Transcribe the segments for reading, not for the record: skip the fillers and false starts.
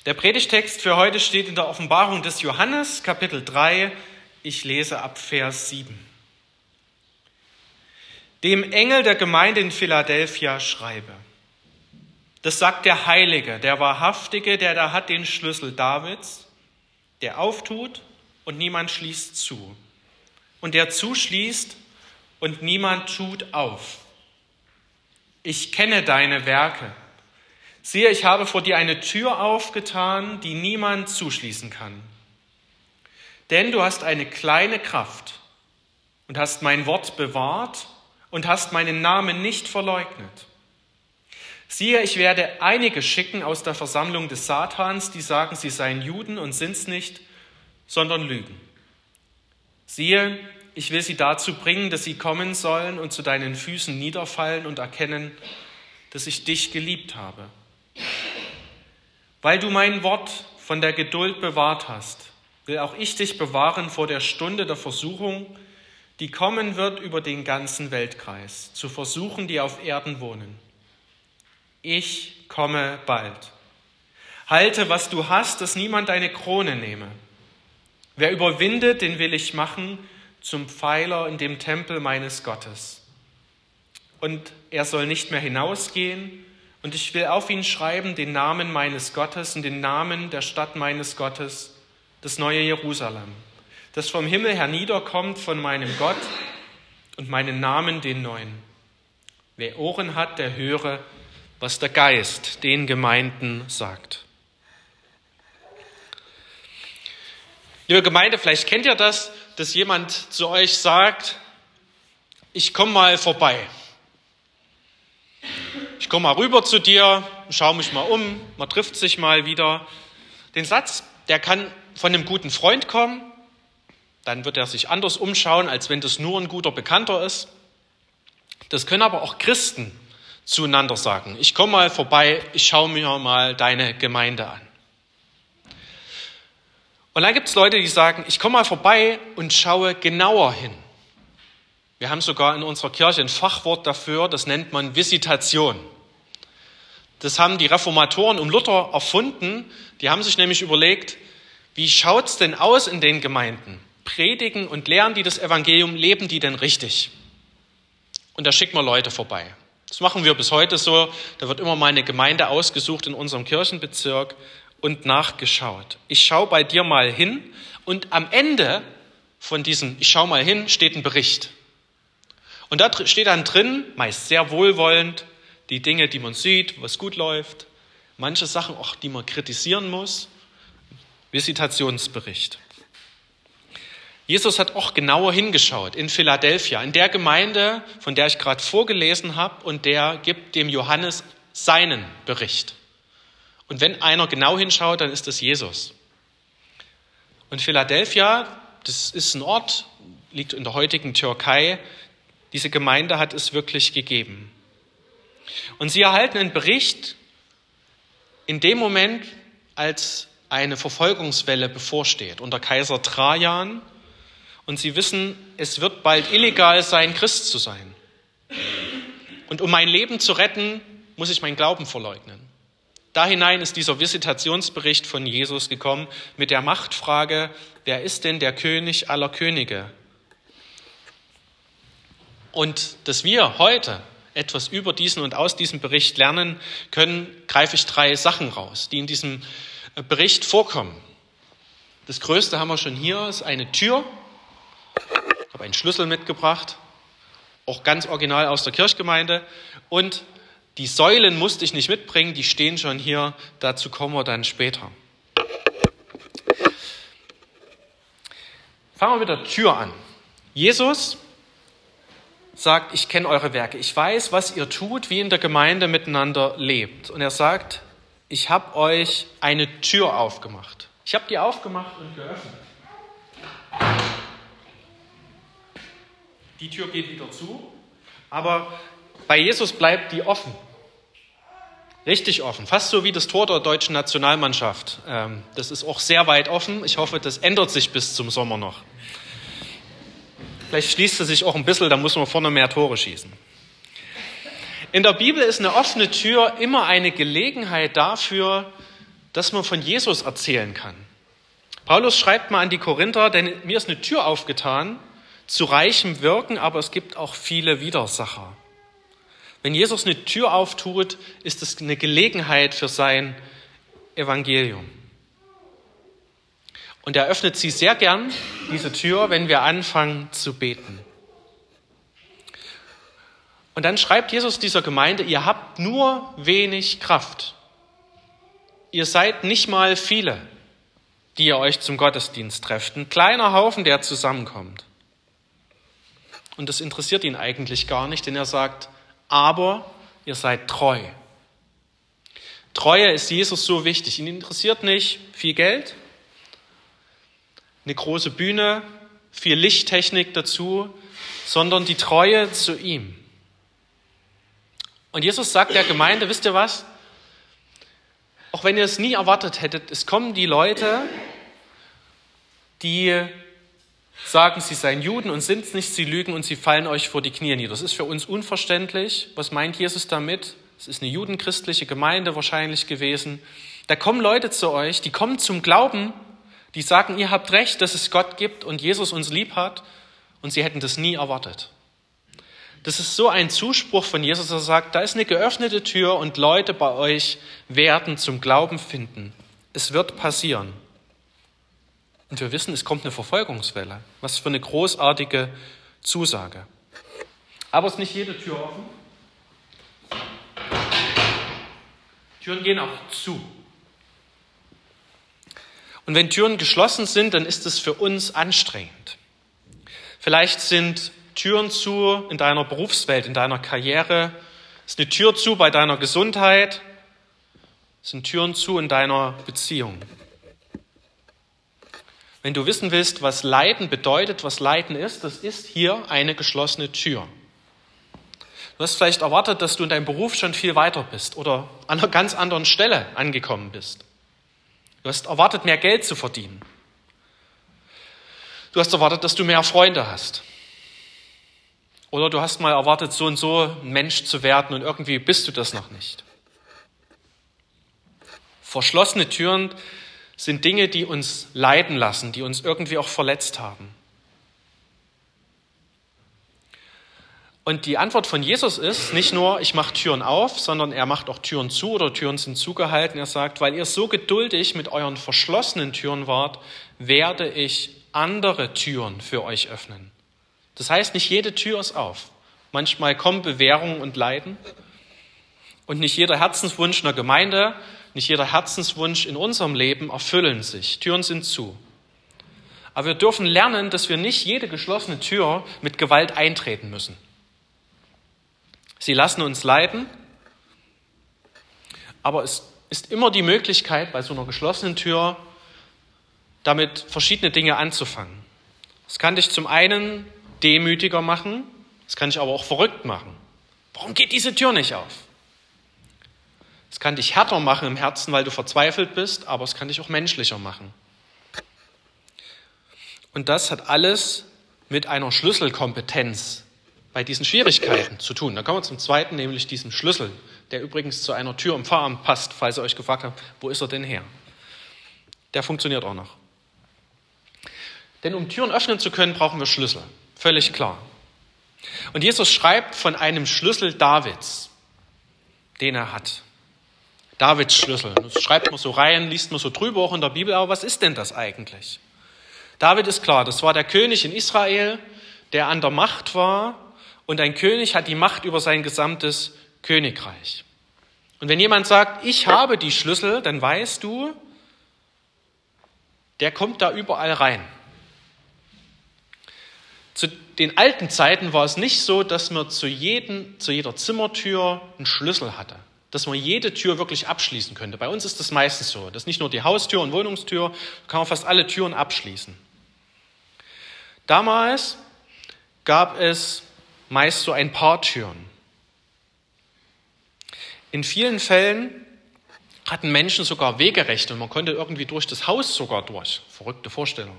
Der Predigtext für heute steht in der Offenbarung des Johannes, Kapitel 3. Ich lese ab Vers 7. Dem Engel der Gemeinde in Philadelphia schreibe: Das sagt der Heilige, der Wahrhaftige, der da hat den Schlüssel Davids, der auftut und niemand schließt zu, und der zuschließt und niemand tut auf. Ich kenne deine Werke. Siehe, ich habe vor dir eine Tür aufgetan, die niemand zuschließen kann. Denn du hast eine kleine Kraft und hast mein Wort bewahrt und hast meinen Namen nicht verleugnet. Siehe, ich werde einige schicken aus der Versammlung des Satans, die sagen, sie seien Juden und sind's nicht, sondern lügen. Siehe, ich will sie dazu bringen, dass sie kommen sollen und zu deinen Füßen niederfallen und erkennen, dass ich dich geliebt habe. Weil du mein Wort von der Geduld bewahrt hast, will auch ich dich bewahren vor der Stunde der Versuchung, die kommen wird über den ganzen Weltkreis, zu versuchen, die auf Erden wohnen. Ich komme bald. Halte, was du hast, dass niemand deine Krone nehme. Wer überwindet, den will ich machen zum Pfeiler in dem Tempel meines Gottes. Und er soll nicht mehr hinausgehen, und ich will auf ihn schreiben den Namen meines Gottes und den Namen der Stadt meines Gottes, das neue Jerusalem, das vom Himmel herniederkommt von meinem Gott, und meinen Namen den neuen. Wer Ohren hat, der höre, was der Geist den Gemeinden sagt. Liebe Gemeinde, vielleicht kennt ihr das, dass jemand zu euch sagt: Ich komme mal vorbei. Ich komme mal rüber zu dir, schaue mich mal um, man trifft sich mal wieder. Den Satz, der kann von einem guten Freund kommen, dann wird er sich anders umschauen, als wenn das nur ein guter Bekannter ist. Das können aber auch Christen zueinander sagen: Ich komme mal vorbei, ich schaue mir mal deine Gemeinde an. Und dann gibt es Leute, die sagen: Ich komme mal vorbei und schaue genauer hin. Wir haben sogar in unserer Kirche ein Fachwort dafür, das nennt man Visitation. Das haben die Reformatoren um Luther erfunden. Die haben sich nämlich überlegt, wie schaut es denn aus in den Gemeinden? Predigen und lehren die das Evangelium, leben die denn richtig? Und da schicken wir Leute vorbei. Das machen wir bis heute so. Da wird immer mal eine Gemeinde ausgesucht in unserem Kirchenbezirk und nachgeschaut. Ich schaue bei dir mal hin, und am Ende von diesem Ich schau mal hin steht ein Bericht. Und da steht dann drin, meist sehr wohlwollend, die Dinge, die man sieht, was gut läuft, manche Sachen auch, die man kritisieren muss. Visitationsbericht. Jesus hat auch genauer hingeschaut in Philadelphia, in der Gemeinde, von der ich gerade vorgelesen habe, und der gibt dem Johannes seinen Bericht. Und wenn einer genau hinschaut, dann ist das Jesus. Und Philadelphia, das ist ein Ort, liegt in der heutigen Türkei. Diese Gemeinde hat es wirklich gegeben. Und sie erhalten einen Bericht in dem Moment, als eine Verfolgungswelle bevorsteht unter Kaiser Trajan. Und sie wissen, es wird bald illegal sein, Christ zu sein. Und um mein Leben zu retten, muss ich meinen Glauben verleugnen. Da hinein ist dieser Visitationsbericht von Jesus gekommen mit der Machtfrage: Wer ist denn der König aller Könige? Und dass wir heute etwas über diesen und aus diesem Bericht lernen können, greife ich 3 Sachen raus, die in diesem Bericht vorkommen. Das Größte haben wir schon hier, ist eine Tür. Ich habe einen Schlüssel mitgebracht, auch ganz original aus der Kirchgemeinde. Und die Säulen musste ich nicht mitbringen, die stehen schon hier, dazu kommen wir dann später. Fangen wir mit der Tür an. Jesus sagt: Ich kenne eure Werke, ich weiß, was ihr tut, wie in der Gemeinde miteinander lebt. Und er sagt: Ich habe euch eine Tür aufgemacht. Ich habe die aufgemacht und geöffnet. Die Tür geht wieder zu, aber bei Jesus bleibt die offen. Richtig offen, fast so wie das Tor der deutschen Nationalmannschaft. Das ist auch sehr weit offen. Ich hoffe, das ändert sich bis zum Sommer noch. Vielleicht schließt es sich auch ein bisschen, da muss man vorne mehr Tore schießen. In der Bibel ist eine offene Tür immer eine Gelegenheit dafür, dass man von Jesus erzählen kann. Paulus schreibt mal an die Korinther, denn mir ist eine Tür aufgetan zu reichem Wirken, aber es gibt auch viele Widersacher. Wenn Jesus eine Tür auftut, ist es eine Gelegenheit für sein Evangelium. Und er öffnet sie sehr gern, diese Tür, wenn wir anfangen zu beten. Und dann schreibt Jesus dieser Gemeinde, ihr habt nur wenig Kraft. Ihr seid nicht mal viele, die ihr euch zum Gottesdienst trefft. Ein kleiner Haufen, der zusammenkommt. Und das interessiert ihn eigentlich gar nicht, denn er sagt, aber ihr seid treu. Treue ist Jesus so wichtig. Ihn interessiert nicht viel Geld, eine große Bühne, viel Lichttechnik dazu, sondern die Treue zu ihm. Und Jesus sagt der Gemeinde, wisst ihr was? Auch wenn ihr es nie erwartet hättet, es kommen die Leute, die sagen, sie seien Juden und sind es nicht, sie lügen und sie fallen euch vor die Knie nieder. Das ist für uns unverständlich. Was meint Jesus damit? Es ist eine judenchristliche Gemeinde wahrscheinlich gewesen. Da kommen Leute zu euch, die kommen zum Glauben, die sagen, ihr habt recht, dass es Gott gibt und Jesus uns lieb hat und sie hätten das nie erwartet. Das ist so ein Zuspruch von Jesus, der sagt, da ist eine geöffnete Tür und Leute bei euch werden zum Glauben finden. Es wird passieren. Und wir wissen, es kommt eine Verfolgungswelle. Was für eine großartige Zusage. Aber es ist nicht jede Tür offen. Türen gehen auch zu. Und wenn Türen geschlossen sind, dann ist es für uns anstrengend. Vielleicht sind Türen zu in deiner Berufswelt, in deiner Karriere. Ist eine Tür zu bei deiner Gesundheit. Sind Türen zu in deiner Beziehung. Wenn du wissen willst, was Leiden bedeutet, was Leiden ist, das ist hier eine geschlossene Tür. Du hast vielleicht erwartet, dass du in deinem Beruf schon viel weiter bist oder an einer ganz anderen Stelle angekommen bist. Du hast erwartet, mehr Geld zu verdienen. Du hast erwartet, dass du mehr Freunde hast. Oder du hast mal erwartet, so und so ein Mensch zu werden und irgendwie bist du das noch nicht. Verschlossene Türen sind Dinge, die uns leiden lassen, die uns irgendwie auch verletzt haben. Und die Antwort von Jesus ist nicht nur, ich mache Türen auf, sondern er macht auch Türen zu oder Türen sind zugehalten. Er sagt, weil ihr so geduldig mit euren verschlossenen Türen wart, werde ich andere Türen für euch öffnen. Das heißt, nicht jede Tür ist auf. Manchmal kommen Bewährungen und Leiden. Und nicht jeder Herzenswunsch einer Gemeinde, nicht jeder Herzenswunsch in unserem Leben erfüllen sich. Türen sind zu. Aber wir dürfen lernen, dass wir nicht jede geschlossene Tür mit Gewalt eintreten müssen. Sie lassen uns leiden, aber es ist immer die Möglichkeit, bei so einer geschlossenen Tür damit verschiedene Dinge anzufangen. Es kann dich zum einen demütiger machen, es kann dich aber auch verrückt machen. Warum geht diese Tür nicht auf? Es kann dich härter machen im Herzen, weil du verzweifelt bist, aber es kann dich auch menschlicher machen. Und das hat alles mit einer Schlüsselkompetenz bei diesen Schwierigkeiten zu tun. Da kommen wir zum zweiten, nämlich diesem Schlüssel, der übrigens zu einer Tür im Pfarramt passt, falls ihr euch gefragt habt, wo ist er denn her? Der funktioniert auch noch. Denn um Türen öffnen zu können, brauchen wir Schlüssel. Völlig klar. Und Jesus schreibt von einem Schlüssel Davids, den er hat. Davids Schlüssel. Das schreibt man so rein, liest man so drüber auch in der Bibel, aber was ist denn das eigentlich? David ist klar, das war der König in Israel, der an der Macht war und ein König hat die Macht über sein gesamtes Königreich. Und wenn jemand sagt, ich habe die Schlüssel, dann weißt du, der kommt da überall rein. Zu den alten Zeiten war es nicht so, dass man zu jeder Zimmertür einen Schlüssel hatte, dass man jede Tür wirklich abschließen könnte. Bei uns ist das meistens so, dass nicht nur die Haustür und Wohnungstür, da kann man fast alle Türen abschließen. Damals gab es meist so ein paar Türen. In vielen Fällen hatten Menschen sogar Wegerechte und man konnte irgendwie durch das Haus sogar durch. Verrückte Vorstellung.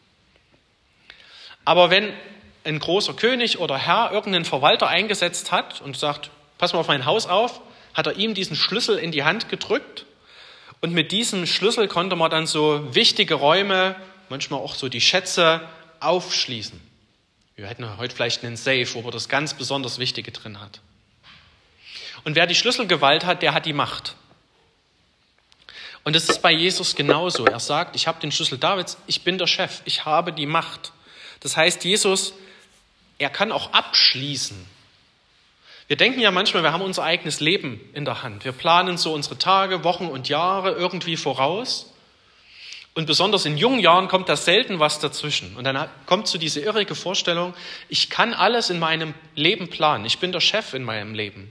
Aber wenn ein großer König oder Herr irgendeinen Verwalter eingesetzt hat und sagt, pass mal auf mein Haus auf, hat er ihm diesen Schlüssel in die Hand gedrückt Und mit diesem Schlüssel konnte man dann so wichtige Räume, manchmal auch so die Schätze, aufschließen. Wir hätten heute vielleicht einen Safe, wo man das ganz besonders Wichtige drin hat. Und wer die Schlüsselgewalt hat, der hat die Macht. Und es ist bei Jesus genauso. Er sagt, ich habe den Schlüssel Davids, ich bin der Chef, ich habe die Macht. Das heißt, Jesus, er kann auch abschließen. Wir denken ja manchmal, wir haben unser eigenes Leben in der Hand. Wir planen so unsere Tage, Wochen und Jahre irgendwie voraus. Und besonders in jungen Jahren kommt da selten was dazwischen. Und dann kommt so diese irrige Vorstellung, ich kann alles in meinem Leben planen. Ich bin der Chef in meinem Leben.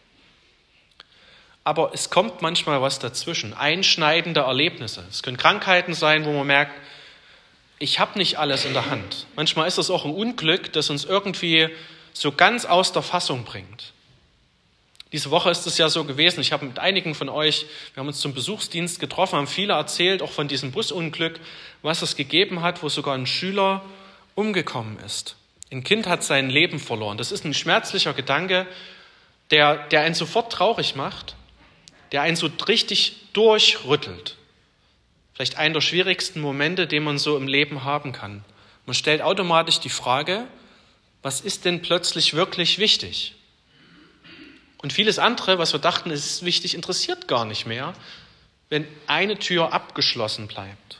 Aber es kommt manchmal was dazwischen, einschneidende Erlebnisse. Es können Krankheiten sein, wo man merkt, ich habe nicht alles in der Hand. Manchmal ist es auch ein Unglück, das uns irgendwie so ganz aus der Fassung bringt. Diese Woche ist es ja so gewesen, ich habe mit einigen von euch, wir haben uns zum Besuchsdienst getroffen, haben viele erzählt, auch von diesem Busunglück, was es gegeben hat, wo sogar ein Schüler umgekommen ist. Ein Kind hat sein Leben verloren. Das ist ein schmerzlicher Gedanke, der einen sofort traurig macht, der einen so richtig durchrüttelt. Vielleicht einer der schwierigsten Momente, den man so im Leben haben kann. Man stellt automatisch die Frage, was ist denn plötzlich wirklich wichtig? Und vieles andere, was wir dachten, es ist wichtig, interessiert gar nicht mehr, wenn eine Tür abgeschlossen bleibt.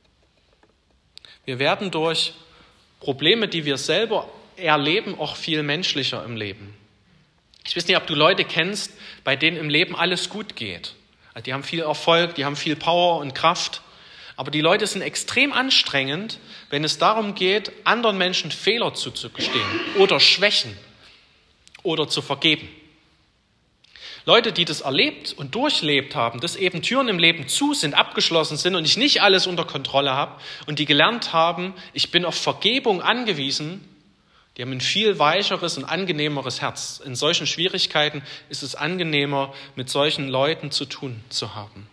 Wir werden durch Probleme, die wir selber erleben, auch viel menschlicher im Leben. Ich weiß nicht, ob du Leute kennst, bei denen im Leben alles gut geht. Also die haben viel Erfolg, die haben viel Power und Kraft. Aber die Leute sind extrem anstrengend, wenn es darum geht, anderen Menschen Fehler zuzugestehen oder Schwächen oder zu vergeben. Leute, die das erlebt und durchlebt haben, dass eben Türen im Leben zu sind, abgeschlossen sind und ich nicht alles unter Kontrolle habe und die gelernt haben, ich bin auf Vergebung angewiesen, die haben ein viel weicheres und angenehmeres Herz. In solchen Schwierigkeiten ist es angenehmer, mit solchen Leuten zu tun zu haben.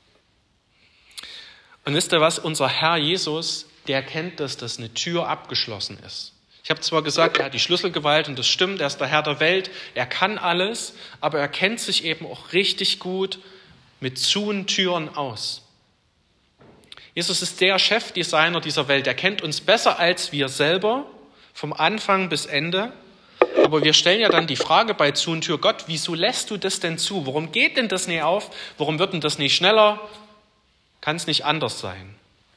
Und wisst ihr was? Unser Herr Jesus, der kennt das, dass eine Tür abgeschlossen ist. Ich habe zwar gesagt, er hat die Schlüsselgewalt und das stimmt, er ist der Herr der Welt, er kann alles, aber er kennt sich eben auch richtig gut mit zuen Türen aus. Jesus ist der Chefdesigner dieser Welt, er kennt uns besser als wir selber, vom Anfang bis Ende. Aber wir stellen ja dann die Frage bei zu und Tür, Gott, wieso lässt du das denn zu? Warum geht denn das nicht auf? Warum wird denn das nicht schneller? Kann es nicht anders sein?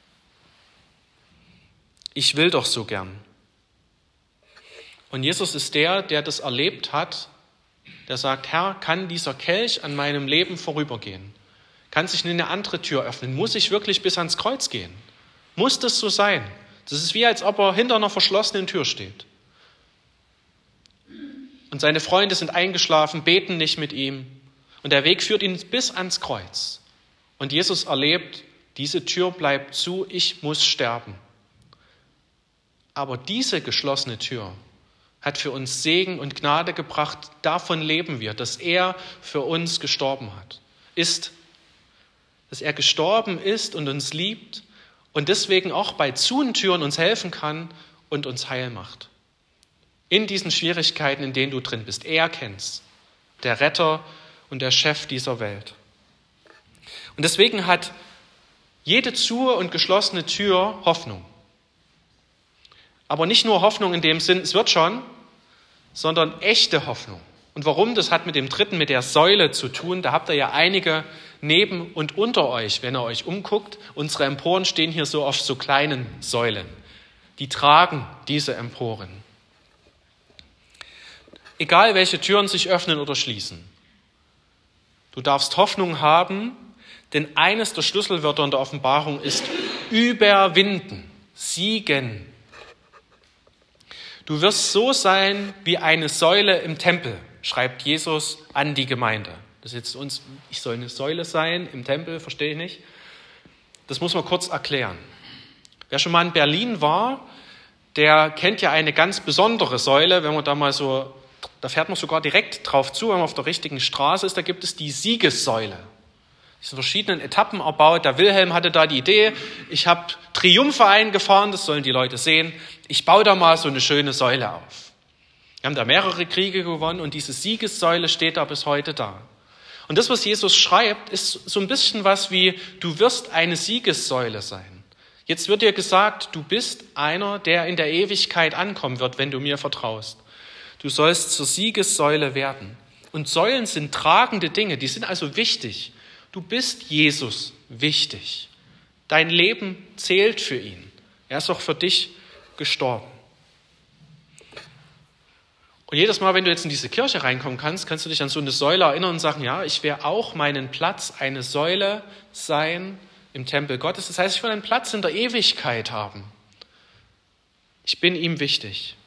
Ich will doch so gern. Und Jesus ist der das erlebt hat, der sagt, Herr, kann dieser Kelch an meinem Leben vorübergehen? Kann sich eine andere Tür öffnen? Muss ich wirklich bis ans Kreuz gehen? Muss das so sein? Das ist wie, als ob er hinter einer verschlossenen Tür steht. Und seine Freunde sind eingeschlafen, beten nicht mit ihm. Und der Weg führt ihn bis ans Kreuz. Und Jesus erlebt, diese Tür bleibt zu, ich muss sterben. Aber diese geschlossene Tür hat für uns Segen und Gnade gebracht. Davon leben wir, dass er für uns gestorben hat. Dass er gestorben ist und uns liebt und deswegen auch bei zuen Türen uns helfen kann und uns heil macht. In diesen Schwierigkeiten, in denen du drin bist. Er kennt's, der Retter und der Chef dieser Welt. Und deswegen hat jede zu und geschlossene Tür Hoffnung. Aber nicht nur Hoffnung in dem Sinn, es wird schon, sondern echte Hoffnung. Und warum? Das hat mit dem dritten, mit der Säule zu tun. Da habt ihr ja einige neben und unter euch, wenn ihr euch umguckt. Unsere Emporen stehen hier so auf so kleinen Säulen. Die tragen diese Emporen. Egal, welche Türen sich öffnen oder schließen. Du darfst Hoffnung haben, denn eines der Schlüsselwörter in der Offenbarung ist überwinden, siegen. Du wirst so sein wie eine Säule im Tempel, schreibt Jesus an die Gemeinde. Das ist jetzt ich soll eine Säule sein im Tempel, verstehe ich nicht. Das muss man kurz erklären. Wer schon mal in Berlin war, der kennt ja eine ganz besondere Säule, wenn man da fährt man sogar direkt drauf zu, wenn man auf der richtigen Straße ist, da gibt es die Siegessäule. Die sind in verschiedenen Etappen erbaut. Der Wilhelm hatte da die Idee, ich habe Triumphe eingefahren, das sollen die Leute sehen. Ich baue da mal so eine schöne Säule auf. Wir haben da mehrere Kriege gewonnen und diese Siegessäule steht da bis heute da. Und das, was Jesus schreibt, ist so ein bisschen was wie, du wirst eine Siegessäule sein. Jetzt wird dir gesagt, du bist einer, der in der Ewigkeit ankommen wird, wenn du mir vertraust. Du sollst zur Siegessäule werden. Und Säulen sind tragende Dinge, die sind also wichtig. Du bist Jesus wichtig. Dein Leben zählt für ihn. Er ist auch für dich gestorben. Und jedes Mal, wenn du jetzt in diese Kirche reinkommen kannst, kannst du dich an so eine Säule erinnern und sagen, ja, ich werde auch meinen Platz, eine Säule sein im Tempel Gottes. Das heißt, ich will einen Platz in der Ewigkeit haben. Ich bin ihm wichtig.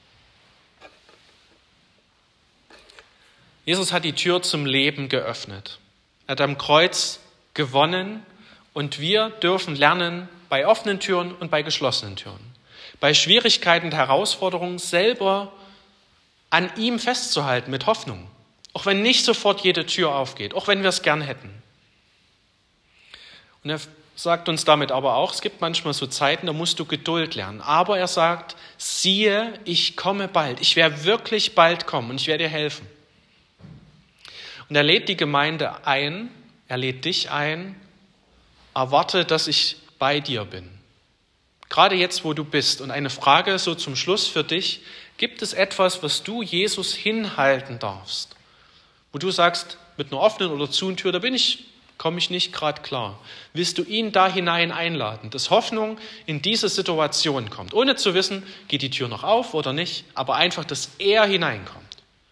Jesus hat die Tür zum Leben geöffnet. Er hat am Kreuz gewonnen und wir dürfen lernen, bei offenen Türen und bei geschlossenen Türen, bei Schwierigkeiten und Herausforderungen selber an ihm festzuhalten mit Hoffnung, auch wenn nicht sofort jede Tür aufgeht, auch wenn wir es gern hätten. Und er sagt uns damit aber auch, es gibt manchmal so Zeiten, da musst du Geduld lernen. Aber er sagt, siehe, ich komme bald. Ich werde wirklich bald kommen und ich werde dir helfen. Und er lädt die Gemeinde ein, er lädt dich ein, erwarte, dass ich bei dir bin. Gerade jetzt, wo du bist. Und eine Frage so zum Schluss für dich, gibt es etwas, was du Jesus hinhalten darfst? Wo du sagst, mit einer offenen oder zu Tür, da komme ich nicht gerade klar. Willst du ihn da hinein einladen, dass Hoffnung in diese Situation kommt, ohne zu wissen, geht die Tür noch auf oder nicht, aber einfach, dass er hineinkommt.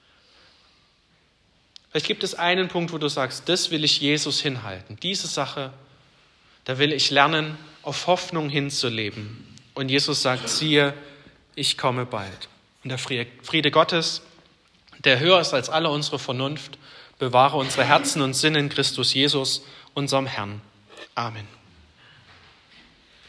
Vielleicht gibt es einen Punkt, wo du sagst, das will ich Jesus hinhalten. Diese Sache, da will ich lernen, auf Hoffnung hinzuleben. Und Jesus sagt, siehe, ich komme bald. Und der Friede Gottes, der höher ist als alle unsere Vernunft, bewahre unsere Herzen und Sinne in Christus Jesus, unserem Herrn. Amen.